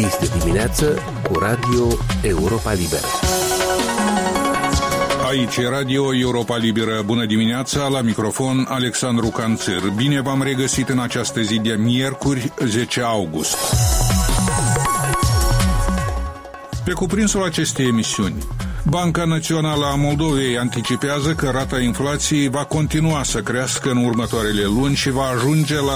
Este dimineață cu Radio Europa Liberă. Aici e Radio Europa Liberă. Bună dimineața, la microfon Alexandru Canțir. Bine v-am regăsit în această zi de miercuri, 10 august. Pe cuprinsul acestei emisiuni, Banca Națională a Moldovei anticipează că rata inflației va continua să crească în următoarele luni și va ajunge la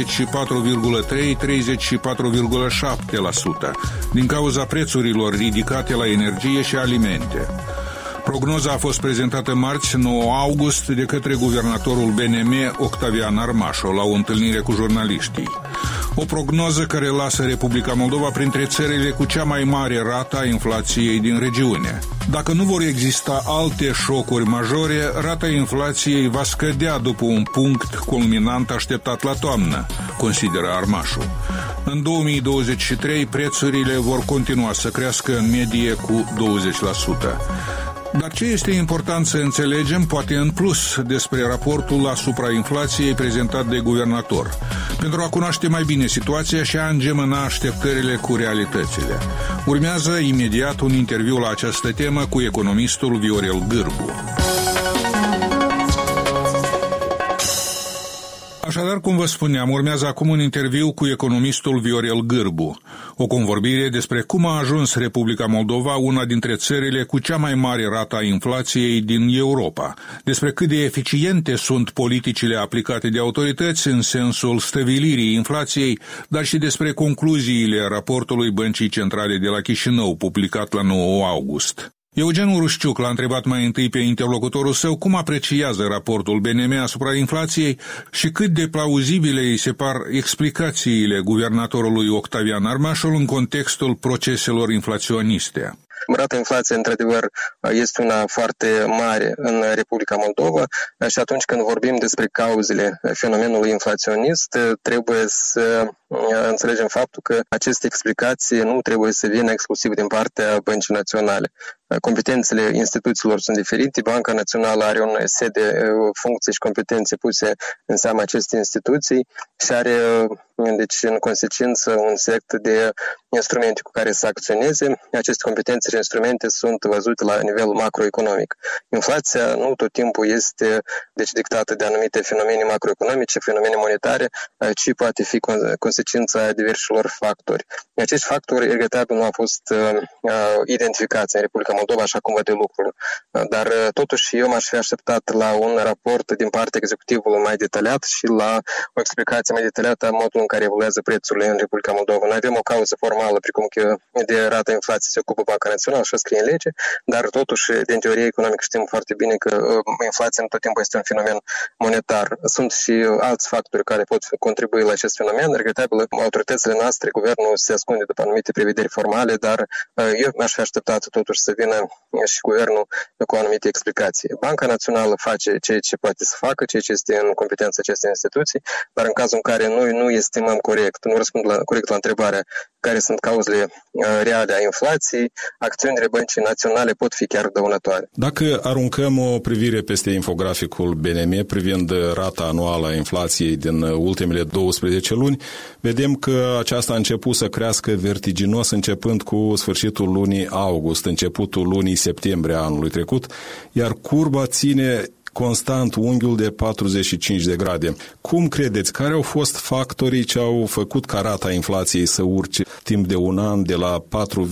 34,3-34,7% din cauza prețurilor ridicate la energie și alimente. Prognoza a fost prezentată marți, 9 august, de către guvernatorul BNM, Octavian Armașo, la o întâlnire cu jurnaliștii. O prognoză care lasă Republica Moldova printre țările cu cea mai mare rată a inflației din regiune. Dacă nu vor exista alte șocuri majore, rata inflației va scădea după un punct culminant așteptat la toamnă, consideră Armașu. În 2023, prețurile vor continua să crească în medie cu 20%. Dar ce este important să înțelegem, poate în plus, despre raportul asupra inflației prezentat de guvernator, pentru a cunoaște mai bine situația și a îngemâna așteptările cu realitățile. Urmează imediat un interviu la această temă cu economistul Viorel Gârbu. Așadar, cum vă spuneam, urmează acum un interviu cu economistul Viorel Gârbu, o convorbire despre cum a ajuns Republica Moldova una dintre țările cu cea mai mare rată a inflației din Europa, despre cât de eficiente sunt politicile aplicate de autorități în sensul stăvilirii inflației, dar și despre concluziile raportului Băncii Centrale de la Chișinău, publicat la 9 august. Eugen Urușciuc l-a întrebat mai întâi pe interlocutorul său cum apreciază raportul BNM asupra inflației și cât de plauzibile îi se par explicațiile guvernatorului Octavian Armașul în contextul proceselor inflaționiste. Rata inflației, într-adevăr, este una foarte mare în Republica Moldova și atunci când vorbim despre cauzele fenomenului inflaționist, trebuie să înțelegem faptul că aceste explicații nu trebuie să vină exclusiv din partea Băncii Naționale. Competențele instituțiilor sunt diferite. Banca Națională are un set de funcții și competențe puse în seama acestei instituții și are, deci, în consecință, un set de instrumente cu care să acționeze. Aceste competențe și instrumente sunt văzute la nivel macroeconomic. Inflația nu tot timpul este, deci, dictată de anumite fenomene macroeconomice, fenomene monetare, ci poate fi consecința diversilor factori. Acești factori, regretabil, nu au fost identificați în Republica Moldova, așa cum văd de lucruri. Dar, totuși, eu m-aș fi așteptat la un raport din partea executivului mai detaliat și la o explicație mai detaliată a modului în care evoluează prețurile în Republica Moldova. Noi avem o cauză formală, precum că de rata inflației se ocupă Banca Națională și o scrie în lege, dar, totuși, din teorie economică știm foarte bine că inflația în tot timpul este un fenomen monetar. Sunt și alți factori care pot contribui la acest fenomen. Regretabil, autoritățile noastre, guvernul se ascunde după anumite prevederi formale, dar eu m-aș fi așteptat totuși să vină și guvernul cu anumite explicații. Banca Națională face ceea ce poate să facă, ceea ce este în competența acestei instituții, dar în cazul în care noi nu estimăm corect, nu răspund corect la întrebarea care sunt cauzele reale a inflației, acțiunile Băncii Naționale pot fi chiar dăunătoare. Dacă aruncăm o privire peste infograficul BNM privind rata anuală a inflației din ultimele 12 luni, vedem că aceasta a început să crească vertiginos începând cu sfârșitul lunii august, începutul lunii septembrie anului trecut, iar curba ține constant unghiul de 45 de grade. Cum credeți, care au fost factorii ce au făcut ca rata inflației să urce timp de un an de la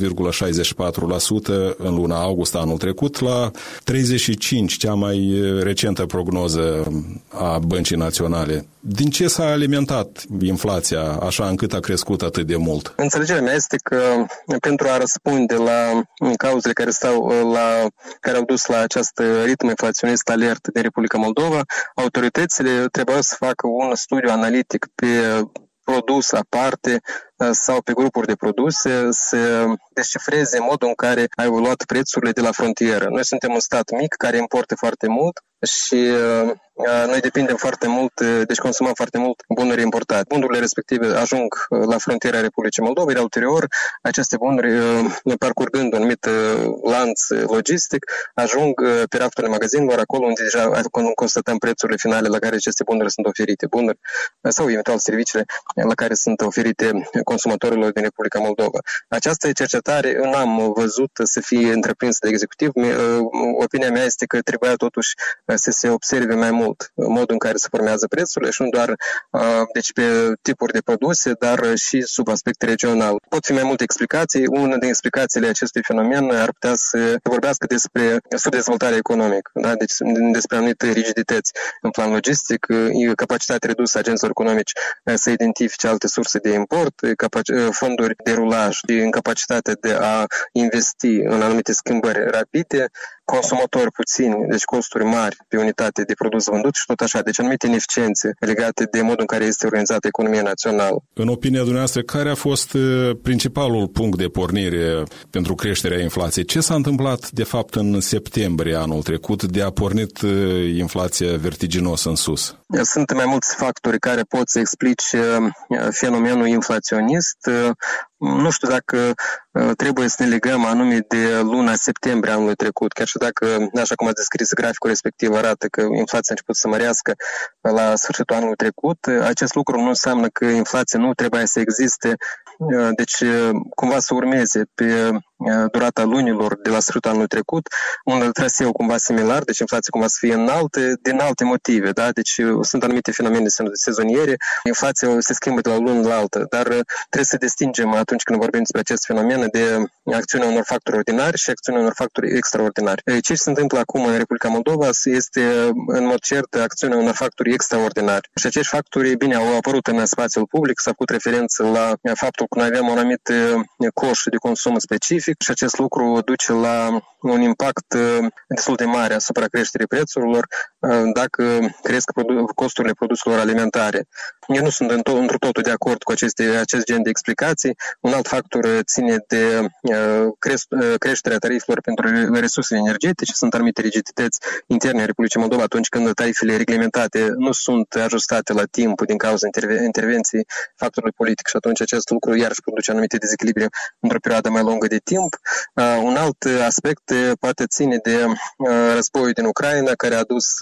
4,64% în luna august anul trecut la 35%, cea mai recentă prognoză a Băncii Naționale? Din ce s-a alimentat inflația așa încât a crescut atât de mult? Înțelegerea mea este că pentru a răspunde la cauzele care au dus la acest ritm inflaționist alert din Republica Moldova, autoritățile trebuiau să facă un studiu analitic pe produs aparte sau pe grupuri de produse, să descifreze modul în care au evoluat prețurile de la frontieră. Noi suntem un stat mic care importă foarte mult și noi depindem foarte mult, deci consumăm foarte mult bunuri importate. Bunurile respective ajung la frontiera Republicii Moldova, iar ulterior aceste bunuri, parcurgând un anumit lanț logistic, ajung pe rafturile magazinelor, acolo unde deja constatăm prețurile finale la care aceste bunuri sunt oferite. Bunuri sau eventual serviciile la care sunt oferite consumatorilor din Republica Moldova. Această cercetare n-am văzut să fie întreprinsă de executiv. Opinia mea este că trebuia totuși să se observe mai mult modul în care se formează prețurile și nu doar deci pe tipuri de produse, dar și sub aspect regional. Pot fi mai multe explicații. Una din explicațiile acestui fenomen ar putea să vorbească despre subdezvoltare economică, da? Deci despre anumite rigidități în plan logistic, capacitatea redusă a agenților economici să identifice alte surse de import, fonduri de rulaj și incapacitatea de a investi în anumite schimbări rapide, consumatori puțini, deci costuri mari pe unitate de produs vândut și tot așa. Deci anumite ineficiențe legate de modul în care este organizată economia națională. În opinia dumneavoastră, care a fost principalul punct de pornire pentru creșterea inflației? Ce s-a întâmplat, de fapt, în septembrie anul trecut de a pornit inflația vertiginos în sus? Sunt mai mulți factori care pot să explice fenomenul inflaționist. Nu știu dacă trebuie să ne legăm anume de luna septembrie anului trecut, chiar și dacă, așa cum ați descris, graficul respectiv arată că inflația a început să mărească la sfârșitul anului trecut, acest lucru nu înseamnă că inflația nu trebuie să existe, deci cumva să urmeze pe durata lunilor de la sfârșitul anului trecut, un traseu cumva similar, deci inflația cumva să fie înaltă din alte motive, da? Deci sunt anumite fenomene sezoniere, inflația se schimbă de la lună la altă, dar trebuie să distingem atunci când vorbim despre acest fenomen de acțiunea unor factori ordinari și acțiunea unor factori extraordinari. Ce se întâmplă acum în Republica Moldova este în mod cert acțiunea unor factori extraordinari. Și acești factori, bine, au apărut în spațiul public, s-a făcut referință la faptul că noi avem un anumit coș de consum specific și acest lucru duce la un impact destul de mare asupra creșterii prețurilor dacă cresc costurile produselor alimentare. Eu nu sunt într totul de acord cu acest gen de explicații. Un alt factor ține de creșterea tarifelor pentru resursele energetice. Sunt anumite rigidități interne în Republica Moldova atunci când tarifele reglementate nu sunt ajustate la timp din cauza intervenției factorului politic și atunci acest lucru iarăși produce anumite dezechilibre într-o perioadă mai lungă de timp. Un alt aspect poate ține de războiul din Ucraina, care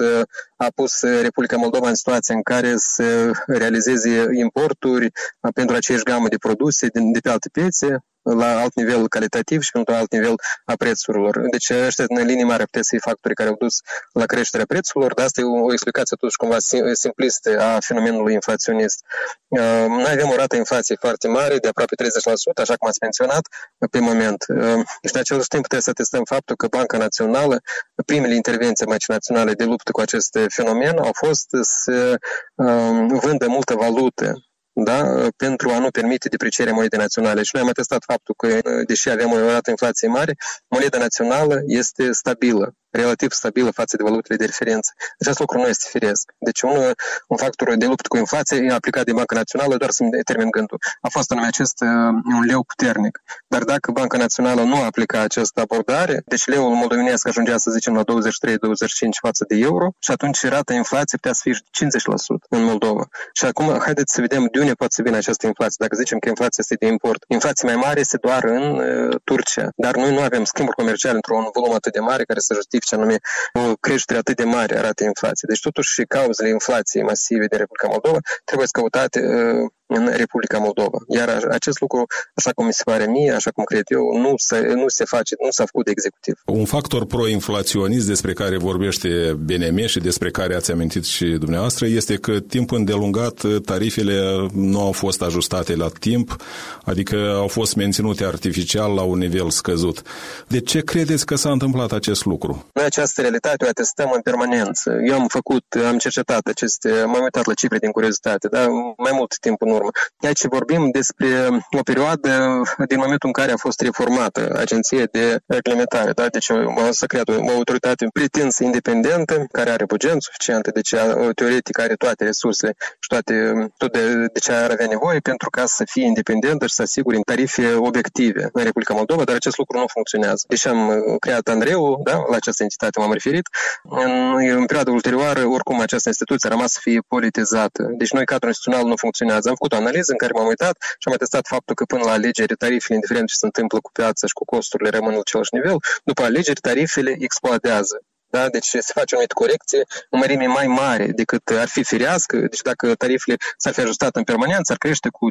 a pus Republica Moldova în situația în care să realizeze importuri pentru aceeași gamă de produse de pe alte piețe, la alt nivel calitativ și pentru alt nivel a prețurilor. Deci ăștia în linii mari putea să fie factorii care au dus la creșterea prețurilor, dar asta e o explicație totuși cumva simplistă a fenomenului inflaționist. Noi avem o rată inflației foarte mare, de aproape 30%, așa cum ați menționat, pe moment. Și în același timp trebuie să atestăm faptul că Banca Națională, primele intervenții Băncii Naționale de luptă cu acest fenomen au fost să vândă multă valută, da, pentru a nu permite deprecierea monedei naționale. Și noi am atestat faptul că, deși avem o rată inflației mare, moneda națională este stabilă, relativ stabilă față de valutele de referință. Acest lucru nu este firesc. Deci un factor de luptă cu inflația e aplicat de Banca Națională doar să-mi termin gândul. A fost anume acest un leu puternic. Dar dacă Banca Națională nu aplica această abordare, deci leul moldovenesc ajungea, să zicem, la 23-25 față de euro și atunci rata inflației putea să fie 50% în Moldova. Și acum haideți să vedem de unde poate să vină această inflație. Dacă zicem că inflația este de import, inflația mai mare este doar în Turcia. Dar noi nu avem schimburi comerciale într-un volum atât de mare care să justifice anume o creștere atât de mare a ratei inflației. Deci totuși cauzele inflației masive din Republica Moldova trebuie căutate în Republica Moldova. Iar acest lucru, așa cum mi se pare mie, așa cum cred eu, nu s-a făcut de executiv. Un factor pro-inflaționist despre care vorbește BNM și despre care ați amintit și dumneavoastră este că timp îndelungat tarifele nu au fost ajustate la timp, adică au fost menținute artificial la un nivel scăzut. De ce credeți că s-a întâmplat acest lucru? Noi această realitate o atestăm în permanență. Eu am cercetat m-am uitat la cifre din curiozitate, dar mai mult timp în urmă. Aici vorbim despre o perioadă din momentul în care a fost reformată Agenția de Reglementare. Da? Deci s-a creat o autoritate pretinsă independentă, care are buget suficient, deci teoretic are toate resursele și tot de ce ar avea nevoie pentru ca să fie independentă și să asigure tarife obiective în Republica Moldova, dar acest lucru nu funcționează. Deși am creat ANRE-ul, da? La această entitate m-am referit, în perioada ulterioară, oricum această instituție a rămas să fie politizată. Deci noi, cadrul instituțional, nu funcționează. Am făcut o analiză în care m-am uitat și am atestat faptul că până la alegeri tarifele, indiferent ce se întâmplă cu piața și cu costurile, rămân la același nivel. După alegeri, tarifele explodează. Da? Deci se face o anumită corecție, o mărime mai mare decât ar fi firească. Deci dacă tarifele s-ar fi ajustat în permanență, ar crește cu 5-7%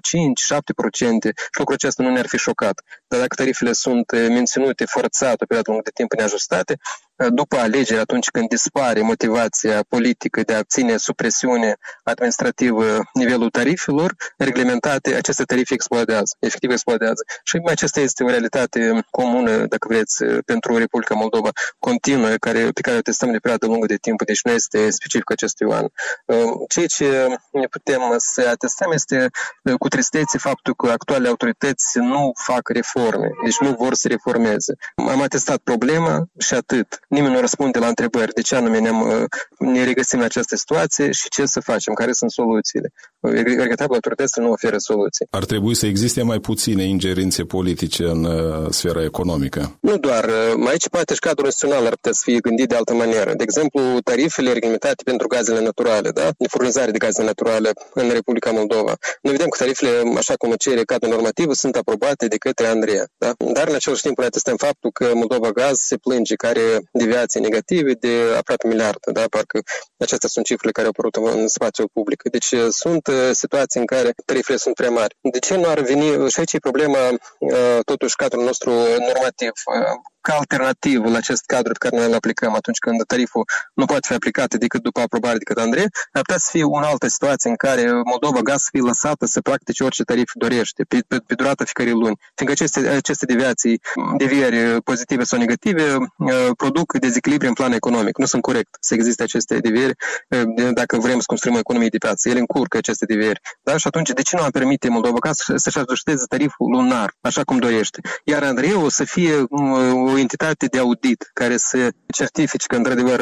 și lucrul acesta nu ne-ar fi șocat. Dar dacă tarifele sunt menținute forțat o perioadă lungă de timp neajustate, după alegeri, atunci când dispare motivația politică de a ține sub presiune administrativă nivelul tarifelor reglementate, aceste tarife explodează, efectiv explodează. Și aceasta este o realitate comună, dacă vreți, pentru Republica Moldova, continuă, pe care o testăm de perioadă lungă de timp, deci nu este specific acestui an. Ceea ce ne putem să atestăm este cu tristețe faptul că actualele autorități nu fac reforme, deci nu vor să reformeze. Am atestat problema și atât. Nimeni nu răspunde la întrebări de ce anume ne regăsim în această situație și ce să facem, care sunt soluțiile. Regretabil, autoritățile nu oferă soluții. Ar trebui să existe mai puține ingerințe politice în sfera economică. Nu doar. Aici poate și cadrul național ar putea să fie gândit de altă manieră. De exemplu, tarifele reglementate pentru gazele naturale, da? De furnizare de gaze naturale în Republica Moldova. Noi vedem că tarifele, așa cum cere cadrul normativ, sunt aprobate de către Andreea. Da? Dar în același timp ne atestăm faptul că Moldova Gaz se plânge că are deviații negative de aproape miliarde. Da? Parcă acestea sunt cifrele care au apărut în spațiul public. Deci sunt situații în care tarifele sunt prea mari. De ce nu ar veni, și aici e problema, totuși, cadrul nostru normativ, ca alternativă la acest cadru pe care noi îl aplicăm atunci când tariful nu poate fi aplicat decât după aprobare de către Andrei, ar putea să fie o altă situație în care Moldova Gaz să fie lăsată să practice orice tarif dorește, pe durata fiecărei luni. Fiindcă aceste devieri pozitive sau negative produc dezechilibre în plan economic. Nu sunt corect să existe aceste devieri dacă vrem să construim o economie de piață. Ele încurcă aceste devieri. Da? Și atunci, de ce nu am permite Moldova Gaz să-și ajusteze tariful lunar, așa cum dorește? Iar Andreu să fie o entitate de audit care să certifice că, într-adevăr,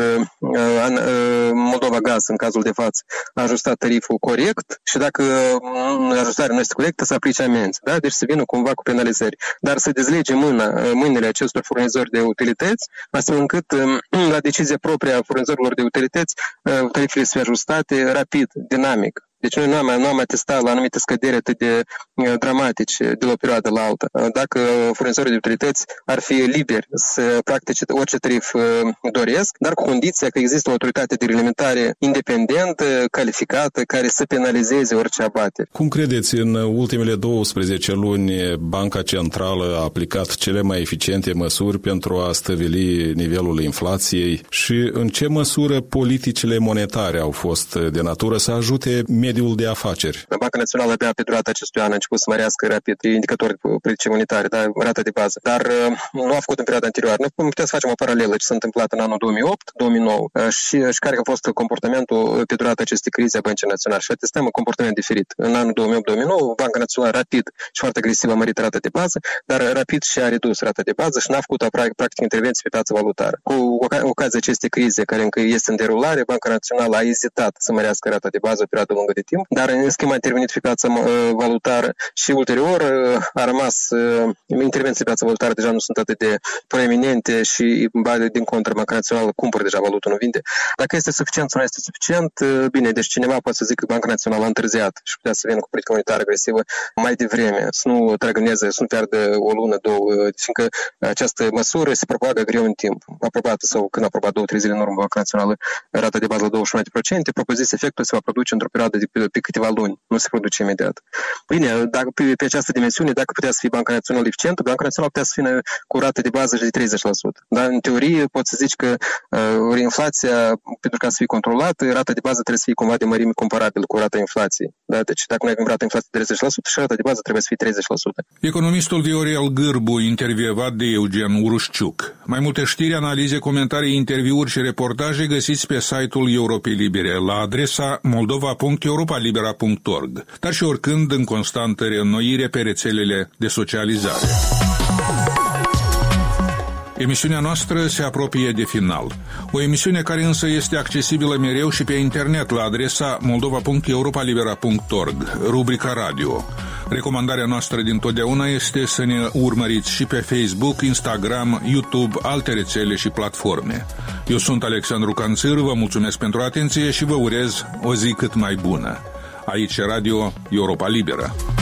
Moldova Gaz, în cazul de față, a ajustat tariful corect și dacă ajustarea nu este corectă, să aplice amenzi. Da? Deci să vină cumva cu penalizări. Dar să dezlege mâinile acestor furnizori de utilități, astfel încât, la decizia proprie a furnizorilor de utilități, tarifele să fie ajustate rapid, dinamic. Deci noi nu am atestat la anumite scăderi atât de dramatice de la o perioadă la alta. Dacă furnizorii de utilități ar fi liberi să practice orice tarif doresc, dar cu condiția că există o autoritate de reglementare independentă, calificată, care să penalizeze orice abateri. Cum credeți, în ultimele 12 luni Banca Centrală a aplicat cele mai eficiente măsuri pentru a stăvili nivelul inflației și în ce măsură politicile monetare au fost de natură să ajute mediul de afaceri? Banca Națională abia pe durata acestui an a început să mărească rapid indicatori politice monetare, da, rata de bază, dar nu a făcut în perioada anterioară. Noi putem să facem o paralelă ce s-a întâmplat în anul 2008-2009 și care a fost comportamentul pe durata acestei crize a Băncii Naționale și atestăm un comportament diferit. În anul 2008-2009, Banca Națională rapid și foarte agresiv a mărit rata de bază, dar rapid și-a redus rata de bază și n-a făcut practic intervenții pe piața valutară. Cu ocazia acestei crize, care încă este în derulare, Banca Națională a ezitat să mărească rata de bază o perioadă lungă de timp, dar în schimb a intervenit pe piața valutară și ulterior a rămas intervenții pe piața valutară deja nu sunt atât de proeminente și din contră Banca Națională cumpără deja valută, nu vinde. Dacă este suficient sau nu este suficient, bine, deci cineva poate să zică că Banca Națională a întârziat și putea să vină cu politică monetară agresivă mai devreme, să nu trăgâneze, să nu piardă o lună, două, fiindcă această măsură se propagă greu în timp. Aprobată sau când a aprobat 2-3 zile în urmă Banca Națională rata de bază la 21%, propozit efectul se va produce într-o perioadă de pe câteva luni, nu se produce imediat. Bine, dacă pe această dimensiune, dacă putea să fie Banca Națională eficientă, Banca Națională putea să fie cu rată de bază de 30%. Dar în teorie poți să zici că inflația, pentru ca să fie controlată, rata de bază trebuie să fie cumva de mărime comparabilă cu rata inflației. Da? Deci dacă noi avem rata inflației de 30% și rata de bază trebuie să fie 30%. Economistul Viorel Gârbu, intervievat de Eugen Urușciuc. Mai multe știri, analize, comentarii, interviuri și reportaje găsiți pe site-ul Europei Libere la adresa moldova.europalibera.org, dar și oricând în constantă reînnoire pe rețelele de socializare. Emisiunea noastră se apropie de final. O emisiune care însă este accesibilă mereu și pe internet la adresa moldova.europalibera.org, rubrica radio. Recomandarea noastră dintotdeauna este să ne urmăriți și pe Facebook, Instagram, YouTube, alte rețele și platforme. Eu sunt Alexandru Canțir, vă mulțumesc pentru atenție și vă urez o zi cât mai bună. Aici Radio Europa Liberă.